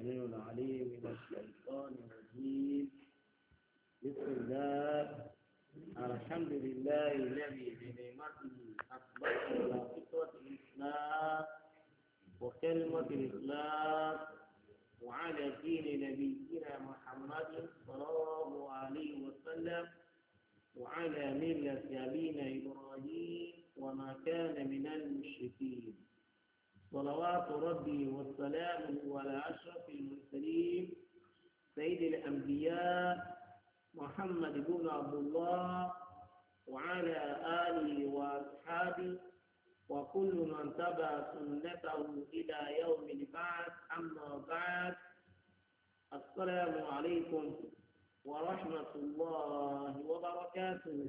السميع العليم من الشيطان الرجيم. بسم الله الحمد لله الذي بنعمته أصبحت على فطرة الإسلام وكلمة الإسلام وعلى دين نبينا محمد صلى الله عليه وسلم وعلى ملة أبينا إبراهيم وما كان من المشركين. صلوات ربي والسلام على أشرف المرسلين سيد الأنبياء محمد بن عبد الله وعلى آله وأصحابه وكل من تبع سنته إلى يوم البعث. أما بعد، السلام عليكم ورحمة الله وبركاته.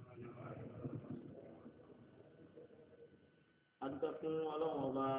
adúpẹ́ ọlọ́run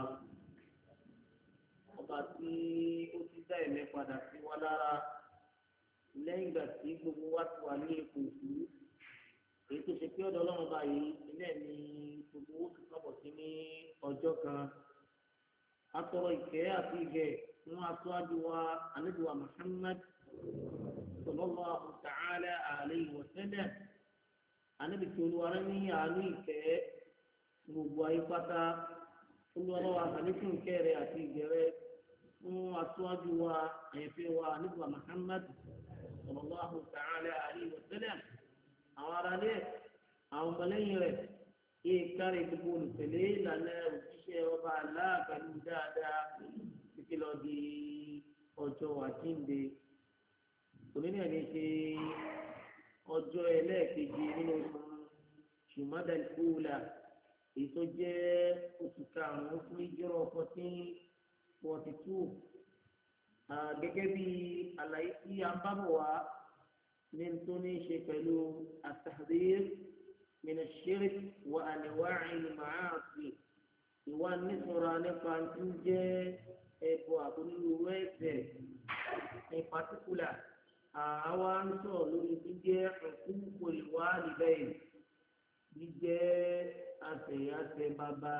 ọba tí ó ti dá ẹ̀mí padà sí wa lára lẹ́yìn ìgbà tí gbogbo wa ti wà ní ipò òkú èyí tó ṣe pé ọ̀dọ̀ ọlọ́run ọba yìí ilé ní gbogbo owó tó kábọ̀ sí ní ọjọ́ kan. atọrọ ìkẹ́ àti ìgẹ̀ fún aṣáájú wa ànábì wa Muhammad sallallahu ta'ala alayhi wa sallam. ànábì tí olúwa rẹ̀ ní àánú ìkẹ́ gbogbo ayé pátá. olùwàlọ́wọ́ àtàlékún kẹrẹ àti ìgẹ̀rẹ́ fún aṣáájú wa àyẹ̀fẹ́ wa ànábì wa Muhammad sallallahu ta'ala alayhi wa sallam. àwọn aráalé àwọn ọmọlẹ́yìn rẹ̀ yé kárí gbogbo olùtẹ̀lé ìlànà òjíṣẹ́ ọba aláàbẹ̀lú dáadáa títí lọ di ọjọ́ àjíǹde. òní náà ní ṣe ọjọ́ ẹlẹ́ẹ̀kejì nínú oṣù Jumadal Ula èyí tó jẹ́ oṣù karùn-ún fún ìjírọ̀ 1442. gẹ́gẹ́ bí àlàyé tí a ń bá bọ̀ wá ní tó ní ṣe pẹ̀lú at-tahdhir min ash-shirk wa anwa'i al-ma'asi. ìwà nítorá nípa tí ń jẹ́ ẹbọ àbúrúwú ẹ̀ṣẹ̀ ní pàtíkùlà. àwa ń sọ̀rọ̀ lórí jíjẹ́ uququl walidayn, jíjẹ́ àṣeyàṣe bàbá.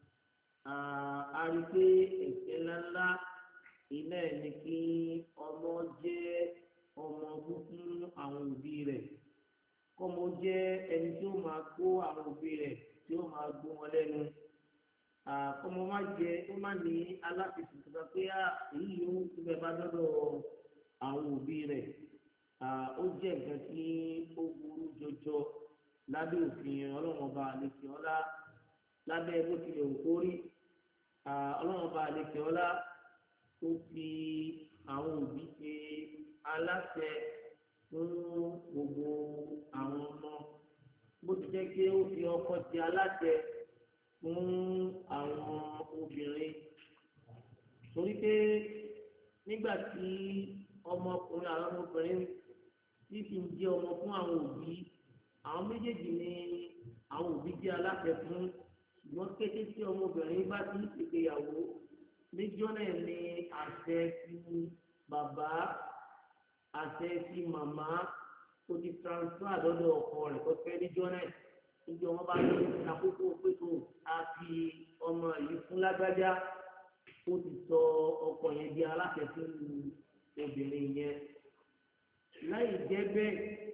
a rí pé ẹ̀ṣẹ̀ ńláńlá iná ẹ̀ ní kí ọmọ jẹ́ ọmọ fún àwọn òbí rẹ̀, kọ́mọ jẹ́ ẹni tí ó máa kó àwọn òbí rẹ̀ tí ó máa gbó wọn lẹ́nu. kọ́mọ má jẹ́ ó má ní aláfẹ̀sùn tó bá pé èyí yóò tó bẹ́ẹ̀ bá dọ́dọ̀ àwọn òbí rẹ̀. ó jẹ́ nǹkan tí ó burú jọjọ lábẹ́ òfin ọlọ́run ọba àlekè ọlá, lábẹ́ bó tilẹ̀ òkú rí. ọlọ́run ọba àlekè ọlá ó fi àwọn òbí ṣe aláṣẹ fún gbogbo àwọn ọmọ, bó ti jẹ́ pé ó fi ọkọ ṣe aláṣẹ fún àwọn obìnrin. torí pé nígbà tí ọmọkùnrin àwọn ọmọbìnrin tí fi ń jẹ́ ọmọ fún àwọn òbí, àwọn méjèèjì ni àwọn òbí jẹ́ aláṣẹ fún. ṣùgbọ́n kété tí ọmọbìnrin bá ti ń ṣègbéyàwó, níjọ́ náà ni àṣẹ ti bàbá, àṣẹ ti màmá tó ti transfer lọ́dọ̀ ọkọ rẹ̀ tó fẹ́ níjọ́ náà. níjọ́ wọn bá ní àkókò pẹ̀tọ́ a fi ọmọ yìí fún lágbájá, ó ti sọ ọkọ yẹn di aláṣẹ fún obìnrin yẹn. láì jẹ́ bẹ́ẹ̀,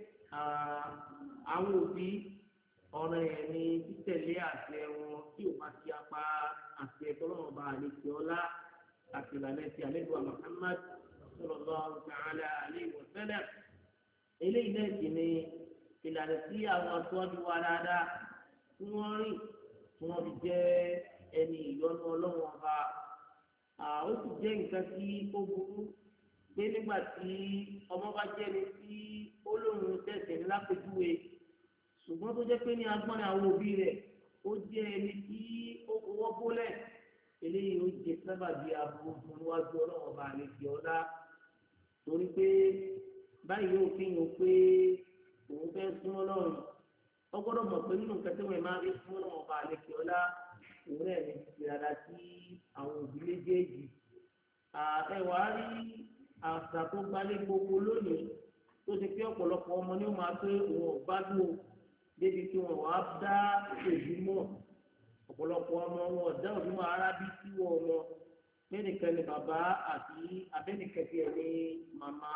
àwọn òbí ọ̀rọ̀ yẹn ni títẹ̀lé àṣẹ wọn tí ò bá ti apá àṣẹ tọ́lọ́mọba àlejò ọlá àti ìlànà ti àlejò Muhammad sallallahu ta'ala alayhi wa sallam. eléyìí náà sì ni ìlànà tí àwọn aṣáájú wa dáadáa tí wọ́n rìn tí wọ́n fi jẹ́ ẹni ìyọ́nú ọlọ́run ọba. ó sì jẹ́ nǹkan tí ó burú pé nígbà tí ọmọ bá jẹ́ ẹni tí ó lóun tẹ̀sẹ̀ ńlá pẹ̀júwe, ṣùgbọ́n tó jẹ́ pé ní agbọ́n àwọn òbí rẹ̀ ó jẹ́ ẹni tí ó fọwọ́ bólẹ̀, eléyìí ó jẹ sábàbí aburú fún níwájú ọlọ́run ọba àlejò ọlá. torí pé báyìí yóò fi hàn pé òun fẹ́ súnmọ́ lọ́rùn. ó gbọ́dọ̀ mọ̀ pé nínú nǹkan tí wọ́n máa ń rí fún ọlọ́run ọba àlejò ọlá òun náà ní ti dada sí àwọn òbí méjèèjì. ẹwà rí àṣà tó gbalẹ̀ gbogbo lónìí tó ti pé ọ̀pọ̀lọpọ̀ ọmọ ní ó máa pé òun ò gbádùn débi tí wọn wàá dá òbí mọ̀. ọ̀pọ̀lọpọ̀ ọmọ wọn ọ̀dá òbí mọ̀ arábí tí wọ́n mọ̀ mẹ́nìkan ni bàbá àti abẹ́nìkẹ́tì ẹ̀ ní màmá.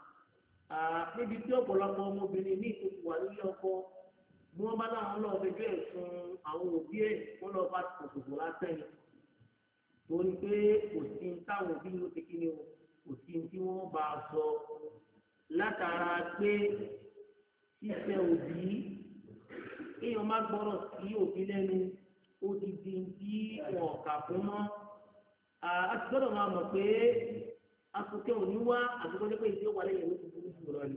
Níbi tí ọ̀pọ̀lọpọ̀ ọmọbìnrin ní ìtòkù wà lórí ọkọ bí wọ́n bá láwọn lọ fẹjọ́ ẹ̀sùn àwọn òbí ẹ̀ wọ́n lọ bá kòkòrò lásán ni. Torí pé kò sí táwọn òbí ló ti kí ni o kò sí tí wọ́n bá a sọ látara pé ṣíṣe òbí èèyàn má gbọ́rọ̀ sí òbí lẹ́nu ó ti di tí wọn kà fún mọ́. A ti gbọ́dọ̀ máa mọ̀ pé asòkè òní wá àtúkọ́jọ́ pé ìdí òwà lẹ́yìn ló ti burú jù lọ ni.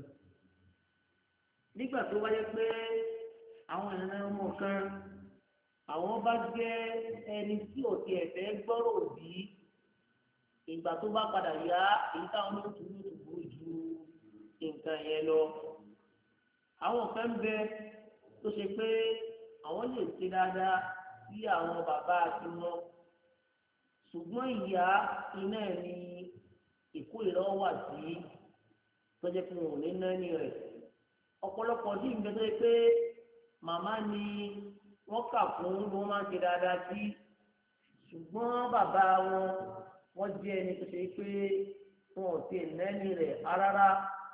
Nígbà tó wáyé pé àwọn ènìyàn ọmọ kan àwọn bá jẹ́ ẹni tí ò tiẹ̀ fẹ́ gbọ́rọ̀ òbí ìgbà tó bá padà yá èyí táwọn ló tún ló tún burú ju nǹkan yẹn lọ. Àwọn kan bẹ tó ṣe pé àwọn lè ṣe dáadáa sí àwọn bàbá àti wọn ṣùgbọ́n ìyá iná ẹ̀ ní ìkórìíra wà sí tọ́jẹ́ fún òun ní náírà rẹ̀. Ọ̀pọ̀lọpọ̀ sí ìgbẹ́ tó yẹ pé màmá ni wọ́n kà fún bí wọ́n máa ń ṣe dáadáa sí ṣùgbọ́n bàbá wọ́n jẹ́ ẹni tó ṣe pé wọn ò tiẹ̀ náírà rẹ̀ rárá.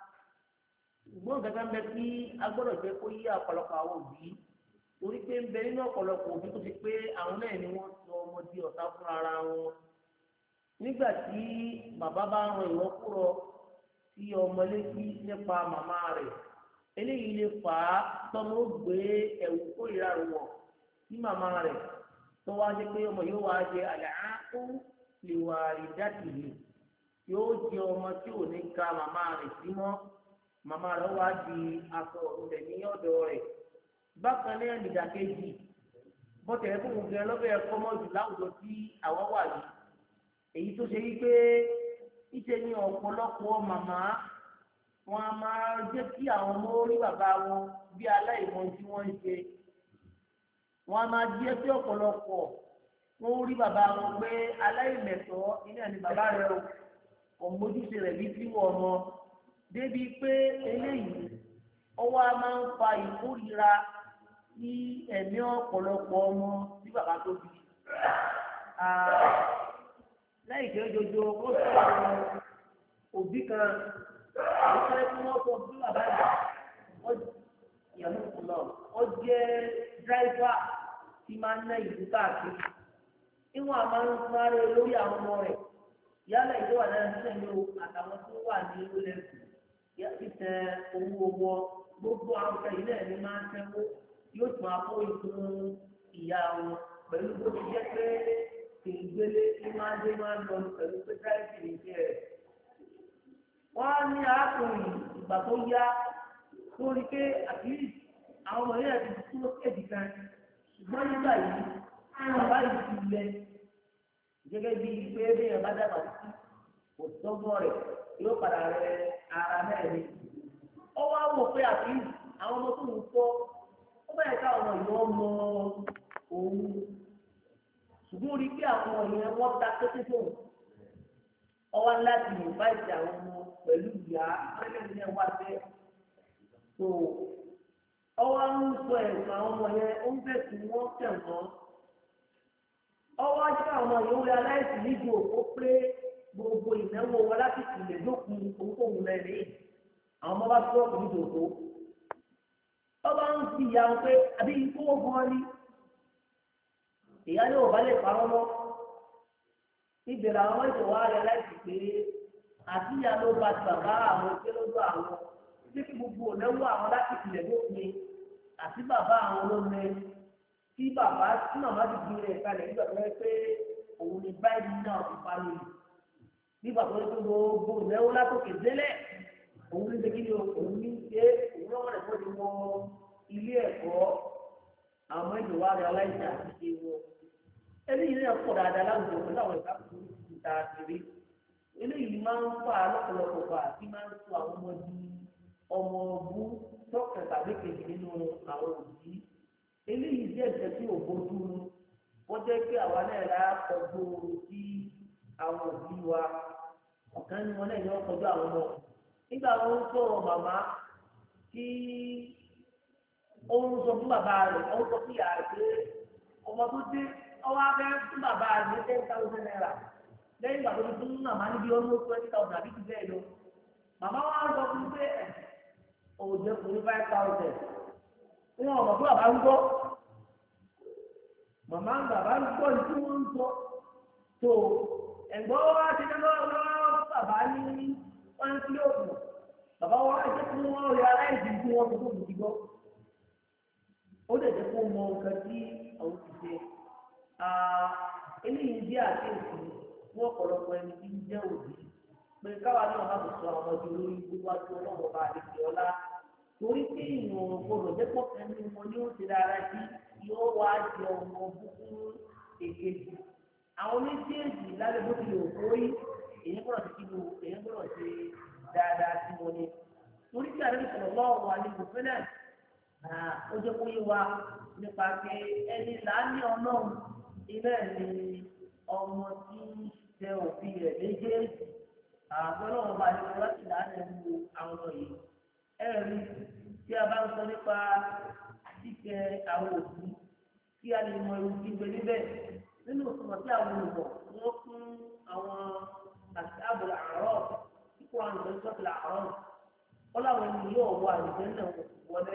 Ṣùgbọ́n gẹ́gẹ́ bẹ́ẹ̀ tí a gbọ́dọ̀ jẹ́ kó yí ọ̀pọ̀lọpọ̀ àwọn òbí torí pé ń bẹ nínú ọ̀pọ̀lọpọ̀ òbí tó ti pé àwọn náà ni wọ́n sọ ọmọ di ọ̀tá fún ara wọn. Nígbà tí bàbá bá ń ran ìwọ́kúrọ sí ọmọ létí nípa màmá rẹ̀ eléyìí lè fà á tọ́mọ ó gbé ẹ̀wù kórìíra wọ̀ sí màmá rẹ̀ tó wá jẹ́ pé ọmọ yóò wá jẹ àlàáfù lè wà ìdátìlì yóò jẹ ọmọ tí ò ní ka màmá rẹ̀ sí mọ́ màmá rẹ̀ wá di aṣọ rẹ̀ ní ọ̀dọ̀ rẹ̀. Bákan náà nìdàkejì bọ́tẹ̀ ẹ̀kọ́ gbogbo ẹ lọ́bẹ̀ ẹ̀kọ́ mọ́jú láwùjọ tí àwọn wà yìí èyí tó ṣe wípé ìṣe ní ọ̀pọ̀lọpọ̀ màmá wọn a máa jẹ́ kí àwọn ọmọ orí bàbá wọn bí aláìmọ̀ tí wọ́n ń ṣe wọn a máa jẹ́ kí ọ̀pọ̀lọpọ̀ wọn rí bàbá wọn pé aláìmẹ̀tọ́ iná ní bàbá rẹ̀ ọmọdúnṣe rẹ̀ bí tí wọ́n mọ débi pé eléyìí ọwọ́ a máa ń fa ìkórìíra ní ẹ̀mí ọ̀pọ̀lọpọ̀ ọmọ tí bàbá tó bí. Lẹ́yìn tí ó jojo ó sọ̀rọ̀ òbí kan àwọn sáré tí wọ́n sọ bí bàbá ìyàwó kan náà ó jẹ́ dráìvà tí máa ń ná ìlú káàkiri. Ìwọ̀n a máa ń sáré lórí àwọn ọmọ rẹ̀ yálà ìlú wà náà sílẹ̀ ní o àtàwọn tó wà ní ilé títẹ owó owó gbogbo àwọn ọ̀sẹ̀ yìí náà ní máa ń tẹ́wọ́ yóò tún àpò ìfún ìyá wọn pẹ̀lú bó ti jẹ́ pé kìrìgbélé tí máa ń dé máa ń lọ pẹ̀lú pé táìsì ní ìṣe rẹ̀. Wọ́n á ní arákùnrin ìgbà tó yá lórí pé àkíyèsí àwọn ọmọ yẹn ti tó kéèdì kan ṣùgbọ́n nígbà yìí bàbá yìí ti lẹ gẹ́gẹ́ bí pé bẹ́ẹ̀ bá dàgbà sí kò tọ́gbọ́n rẹ̀ yóò padà rẹ ara mẹ́rin. Ó wá wò pé àkíyèsí àwọn ọmọ tó ń kọ́ ó bẹ̀rẹ̀ ká ọmọ ìlú ọmọ òun ṣùgbọ́n orí pé àwọn ọmọ yẹn wọ́n ta kété tó ọwọ́ láti ìfáìsì àwọn ọmọ pẹ̀lú ìyá ọlẹ́lẹ́ni náà wá bẹ́ẹ̀ tó ọwọ́ ń sọ ẹ̀sùn àwọn ọmọ yẹn ó ń fẹ̀sùn wọ́n tẹ̀ wọ́n ọwọ́ ajé àwọn ọmọ yẹn ó rí aláìsí níjó ó pé gbogbo ìnáwó wọn láti tìlẹ̀ lókun òǹkóhun lẹ́rìí àwọn ọmọ bá sọ́ọ̀kù níjòkó ọba ń fi ìyá wọn pé àbí ikú wọn fún ọ ní ìyá ní òbá lè parọ́ mọ́ ìbẹ̀rẹ̀ àwọn ìṣòwò ààrẹ láìsí pé àti ìyá ló bá ti bàbá àwọn ìṣẹ́ lọ́dọ̀ àwọn tí kí gbogbo ònẹ́wọ́ àwọn láti tìlẹ̀ lópin àti bàbá àwọn ló mẹ tí bàbá tí màmá ti gbé rẹ̀ kalẹ̀ nígbà tó yẹ pé òun ni báyìí náà ti pa mi nígbà tó yẹ pé gbogbo ònẹ́wọ́ látòkè délẹ̀ òun ní ṣe kí ni òun ní ṣe òun lọ́wọ́ rẹ̀ fọ́ni wọ ilé ẹ̀kọ́ àwọn ìdòwò àrẹ aláìsàn àti ṣe wọn. Eléyìí náà pọ̀ dáadáa láwùjọ pẹ̀lú àwọn ìsáàkùn ìta àtìrí. Eléyìí máa ń fà á lọ́pọ̀lọpọ̀ fà àti máa ń sọ àwọn ọmọ di ọmọ ọgbú tọ́kẹ̀ tàbí kejì nínú àwọn òbí. Eléyìí jẹ́ ìṣẹ́ tí ò bójú mu. Wọ́n jẹ́ pé àwa náà rà kọjú sí àwọn òbí wa. Ọ̀kan ní wọn náà ni wọ́n kọjú àwọn ọmọ. Nígbà wọn ń sọ̀rọ̀ màmá tí ó ń sọ fún bàbá rẹ̀ ó ń sọ fún ìyá rẹ̀ pé ọmọ tó dé ọwọ́ abẹ́ fún bàbá rẹ̀ ní 10,000 naira lẹ́yìn ìgbà tó ti fún màmá níbi ọmọ 20,000 àbí ti bẹ́ẹ̀ lọ màmá wa sọ fún pé òòjẹ́ kò ní 5,000 wọn ò mọ̀ pé bàbá ń gbọ́ màmá ń bàbá ń gbọ́ ní tí wọ́n ń sọ tó ẹ̀gbọ́n wa ti dáná lọ́wọ́ bàbá ní wọ́n ń kílé òkú bàbá wa jẹ́ kí wọ́n rí aláìsí tí wọ́n tó kù gbọ́ ó lè jẹ́ kó mọ nǹkan tí àwọn ti ṣe eléyìí bí àkéèsí fún ọ̀pọ̀lọpọ̀ ẹni tí ń jẹ́ òbí pé káwa náà má tó sọ àwọn ọmọdé lórí gbígbájú ọlọ́run ọba àdéhùn ọlá torí pé ìwọ̀n gbọdọ̀ dẹ́pọ̀ ẹni wọn ni ó ti dára sí yóò wá jẹ ọmọ búkú èkejì àwọn méjèèjì lálẹ́ bó ti lè òkú rí èyí gbọdọ̀ ti kíni èyí gbọdọ̀ ṣe dáadáa sí wọn ni torí pé àdéhùn sọ̀rọ̀ lọ́wọ́ wa ní gbòfẹ́ náà ó jẹ́ kó yé wa nípa pé ẹni láàánú ọlọ́run ilé ni ọmọ tí ń tẹ òbí rẹ̀ méjèèjì àgbọ̀lọ́wọ́ bá ní wọ́n ti láàánú àwọn yìí ẹ̀rí tí a bá ń sọ nípa títẹ àwọn òbí kí a lè mọ ewu gbígbé níbẹ̀ nínú òṣùwọ̀n tí àwọn olùkọ́ wọ́n fún àwọn àbò àárọ̀ kíkó àwọn ìwé sọ́kìlà àárọ̀ wọ́n láwọn ẹni yóò wọ àlùjẹ́ náà wọlé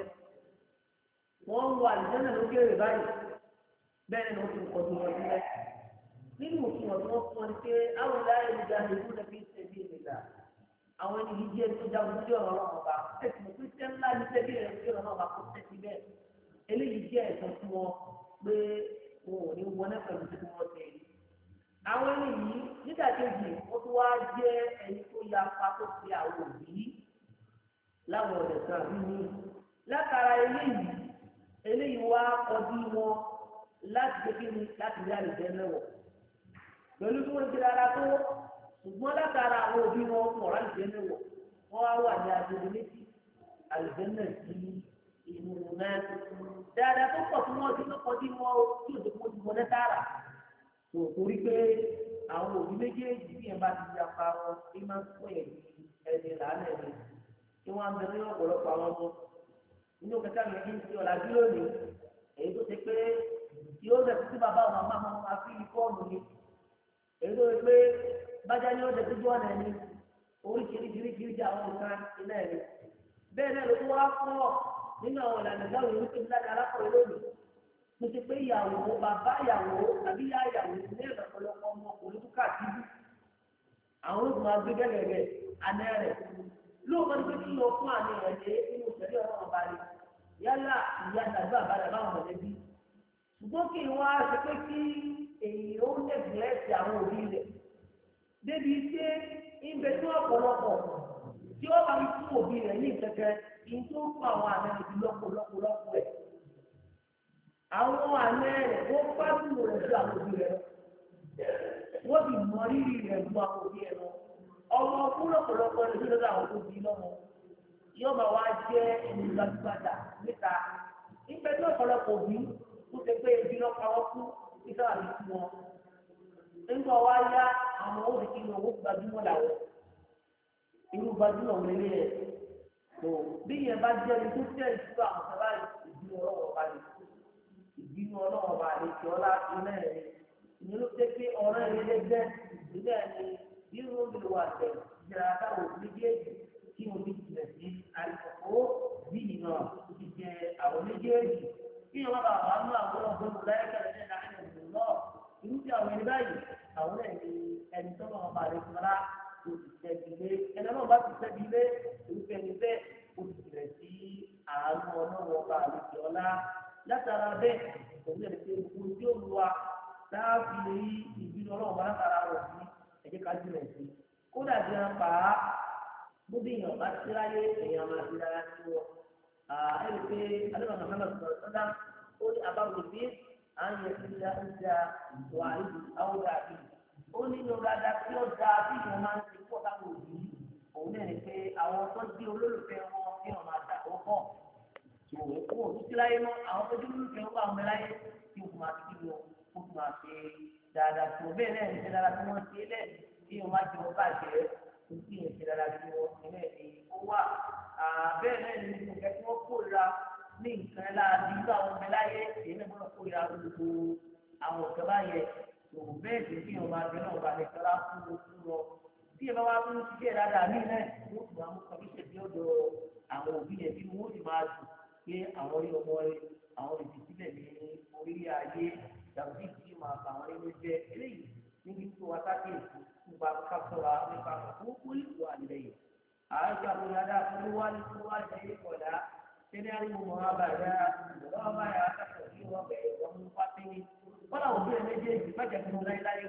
wọ́n ń wọ àlùjẹ́ náà lókèrè báyìí bẹ́ẹ̀ ni wọ́n ti kọ́ tó wọn sílẹ̀ nínú òṣùwọ̀n tí wọ́n fún wọn ni pé àwọn ìlànà ìjà ìlú náà fi ń ṣe bí ìlera àwọn ẹni yìí díẹ̀ tó jáwé sí ọ̀rọ̀ náà ọba ẹ̀sìn òfin tẹ́ ńlá ní sẹ́bí rẹ̀ sí ọ̀rọ̀ náà ọba kó tẹ́sí bẹ́ẹ̀ eléyìí jẹ́ ẹ̀sán fún wọn pé wọn ò ní wọlé pẹ̀lú tí wọ́n tẹ̀ ẹ́. àwọn ẹni yìí nídàkejì ó tún wá jẹ́ ẹni tó ya pa tó fi àwọn òbí láwọn ọ̀dẹ̀ kan àbí mi látara eléyìí wá kọjú wọn láti gbé kí ni láti rí àlùjẹ lẹ́wọ̀ pẹ̀lú tí wọ́n ti rárá tó ṣùgbọ́n látara àwọn òbí wọn mọ̀rá àlùjẹ́nà wọ̀ wọ́n wá wà ní agbègbè méjì àlùjẹ́nà sí inú náà dáadáa tó pọ̀ tí wọ́n ti lọ́kọ́ tí wọ́n tí ò tó ti wọlé tààrà tó torí pé àwọn òbí méjèèjì bí ẹ̀ bá ti di apá wọn bí máa ń pọ̀ yẹn ẹni làánà ẹni tí wọ́n á bẹ ní ọ̀pọ̀lọpọ̀ àwọn ọmọ inú kẹta mi kí n ti ọ̀la bí lónìí èyí tó ti pé yóò bẹ̀ sí bàbá àwọn àmọ́ àwọn afíìlì fọ́ọ̀mù ni èyí tó ti pé bájá ni ó dẹ̀ tó jọ́ ọ̀nà ẹni oríṣiríṣiríṣiríṣi àwọn nǹkan iná ẹni bẹ́ẹ̀ náà ló tó wá fún ọ nínú àwọn ìlànà ìdáhùn ìlú tó ń dáná alákọ̀ọ́ lónìí mo ti pé ìyàwó bàbá ìyàwó àbí ìyá ìyàwó ní ẹ̀rọ ọ̀pọ̀lọpọ̀ ọmọ ọkùnrin tó káàkiri àwọn olùkọ́ máa gbé gẹ́gẹ́ àná rẹ̀ lóòótọ́ ni pé kí lọ fún àmì rẹ̀ dé nínú ìṣẹ̀lẹ̀ ọ̀rọ̀ ọba rẹ̀ yálà ìyá tàbí àbálẹ̀ báwọn mọ̀lẹ́bí ṣùgbọ́n kí wọ́n á ṣe pé kí èyí ó lẹ́gbẹ̀ẹ́ sí àwọn òbí rẹ̀ débi pé ìgbẹ́ tó ọ̀pọ̀lọpọ̀ tí ó bá ń fún òbí rẹ̀ ní ìkẹ́kẹ́ kí n tó fún àwọn àmì rẹ̀ lọ́pọ̀lọpọ̀ ẹ̀ àwọn àmì rẹ̀ ó gbádùn rẹ̀ sí àwọn òbí rẹ̀ wọ́n ti mọ rírì rẹ̀ ju àwọn òbí rẹ̀ lọ ọmọ ọ̀pọ̀lọpọ̀ rẹ̀ sí lọ́dọ̀ àwọn tó bí lọ́mọ yóò máa wá jẹ́ ẹni gbajúgbajà níta ìgbẹ́ tó ọ̀pọ̀lọpọ̀ òbí tó ṣe pé ebi lọ́pàá wọ́n kú nígbà wà ní fún wọn nígbà wá yá àwọn òbí owó gbajúmọ̀ làwọn irú gbajúmọ̀ wọlé rẹ̀ tó bí yẹn bá jẹ́ ní tó tẹ̀ ìṣúra àwọn sábà ìbínú ọlọ́wọ́ bá lè ìbínú ọlọ́wọ́ bá lè tí ọlá iná ẹ̀ ní ló jẹ́ pé ọ̀rọ̀ ẹ̀ lẹ́gbẹ́ ìbílẹ̀ ni bí wọ́n bí wà tẹ̀ ìjìnlẹ̀ àtàwọn méjèèjì kí wọ́n bí tilẹ̀ sí àìsàkó bí ìnà ti jẹ àwọn méjèèjì kí wọ́n bá wà nínú àwọn ọ̀gbọ́n irúfẹ́ àwọn ẹni báyìí àwọn ẹni tó náà bá rẹ̀ fúnra kò sì tẹ̀bi ilé ẹni náà bá ti tẹ̀bi ilé irúfẹ́ ẹni bẹ́ẹ̀ kò sì tẹ̀lẹ̀ sí àánú ọlọ́wọ́ ọba àlejò ọlá látara bẹ́ẹ̀ òun lè ṣe gbogbo tí ó lu wa láàfin rí ìbínú ọlọ́wọ́ bá látara rẹ̀ sí ẹ̀jẹ̀ ká jìnà sí kódà bí wọn pa á gbogbo èèyàn bá ti ráyé èèyàn máa ti dára sí wọn ẹni pé adébàmọ́ Muhammad sọ̀rọ̀ sọ́dá ó ní àbáwò bíi àwọn ìṣẹ̀lẹ̀ ìjà wà níbi àwọn dàbí ó nínú dáadáa tí ó dáa bí wọn máa ń ṣe pọ̀ láwọn òbí òun náà ní pé àwọn tó di olólùfẹ́ wọn kí wọn máa dà wọ́n pọ̀ tó kó o títí láyé mọ́ àwọn tó di olólùfẹ́ wọn bá wọn bẹ láyé tí o máa fi wọn o máa ṣe dáadáa tó bẹ́ẹ̀ náà ní ṣe dáadáa tí wọ́n ṣe lẹ̀ kí wọn máa jẹ wọn bàjẹ́ o kí wọn ṣe dáadáa tí wọ́n ṣe lẹ̀ ní ó wà bẹ́ẹ̀ náà ní ìgbà tí wọ́n kórira ní nǹkan láàbí nígbà wọn bẹ láyé èyí náà gbọ́dọ̀ kórira gbogbo àwọn ọ̀gá báyẹn tó bẹ́ẹ̀ sì kí wọn máa bẹ náà balẹ̀ kọ́lá fún díẹ̀ dáadáa ní ilẹ̀ wọ́n ti máa mú kọmíṣẹ̀ bí ọ̀dọ̀ àwọn òbí yẹn bí wọ́n ti máa dùn pé àwọn orí ọmọ rẹ àwọn ìdísílẹ̀ ní orílẹ̀ ayé dàbí tí máa bá àwọn nínú jẹ eléyìí níbi tó wá sákèésì nípa káfọ́ra nípa àkókò ìlú àlẹ́yìn àájá bóyá fún wá lẹ́yìn kọ̀dá tẹ́lẹ̀ àríwó mọ́ abàdá ìjọba báyà akẹ́kọ̀ọ́ sí wọn bẹ̀rẹ̀ wọn mú pátínì wọn làwọn òbí ẹ̀ méjèèjì májẹ̀ fún un láéláé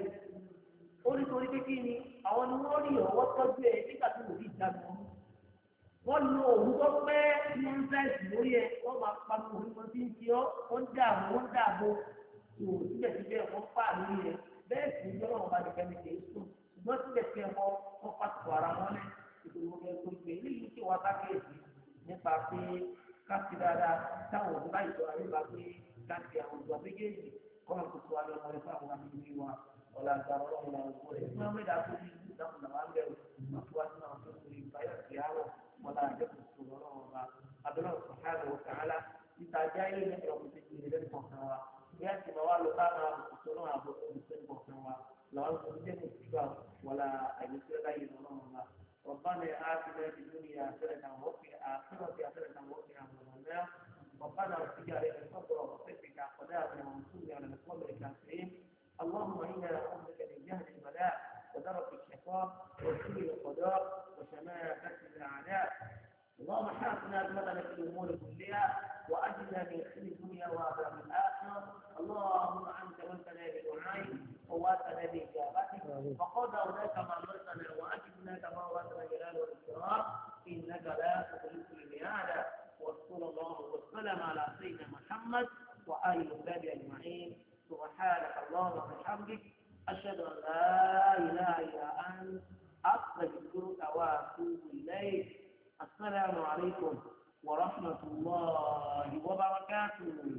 o nítorí pé kí ni àwọn ni wọ́n rí ọwọ́ tọ́jú ẹ̀ nígbà tí òbí ìdáná wọ́n lo òun tó pẹ́ ní ẹ́ńsáìsì lórí ẹ̀ wọ́n máa panu òun wọn tí ń ṣe ọ́ wọ́n dààmú tó síbẹ̀síbẹ̀ wọ́n fà lórí ẹ̀ bẹ́ẹ̀ sì ń jọ́lọ́ wọn bá nìkan ní kìí sùn ṣùgbọ́n síbẹ̀síbẹ̀ wọ́n pàtó ara wọn lẹ̀ ìgbòho wọn fẹ́ tó gbé eléyìí tí wọ́n sákèèsì nípa pé káàsì dáadáa táwọn òbí báyìí tó àríwá pé káàsì àwọn òbí méjèèjì kọ́nà tó tó alẹ́ ọmọ rẹ̀ fún àwọn àmì wa ọ̀là àgbàrá ọlọ́run náà wọ́n rẹ̀ fún àwọn ẹ̀dá tó ní ìlú ìdáhùn náà wọ́n bẹ̀rù wọ́n tó wá sí àwọn tó ń lè báyọ̀ sí àárọ̀ ولا يكفر الله أبناء سبحانه وتعالى لتجاهل من يوم تجيء لذلك وحنا يأتي موال قام سنوى بسن وحنا لا نسجد الكبار ولا يسير غير الله ربنا آتنا في الدنيا حسنة وفي الآخرة حسنة وقنا عذاب النار ربنا ارجع إلى الفضل وصفك أقدامنا وانصرنا على القوم الكافرين اللهم إنا نعوذ بك من جهل البلاء ودرك الشقاء وسوء القضاء وشماتة الأعداء اللهم حافظنا أزمتنا في الأمور كلها وأجلنا من خزي الدنيا وعذاب الآخرة اللهم أنت وانتنا بدعائك وواتنا بإجابتك وقد أولئك ما أمرتنا وأجبنا كما واتنا جلال والإكرام إنك لا تخلف الميعاد وصلى الله وسلم على سيدنا محمد وآله وصحبه أجمعين سبحانك اللهم وبحمدك أشهد أن لا إله إلا أنت أستغفرك وأتوب إليك السلام عليكم ورحمة الله وبركاته.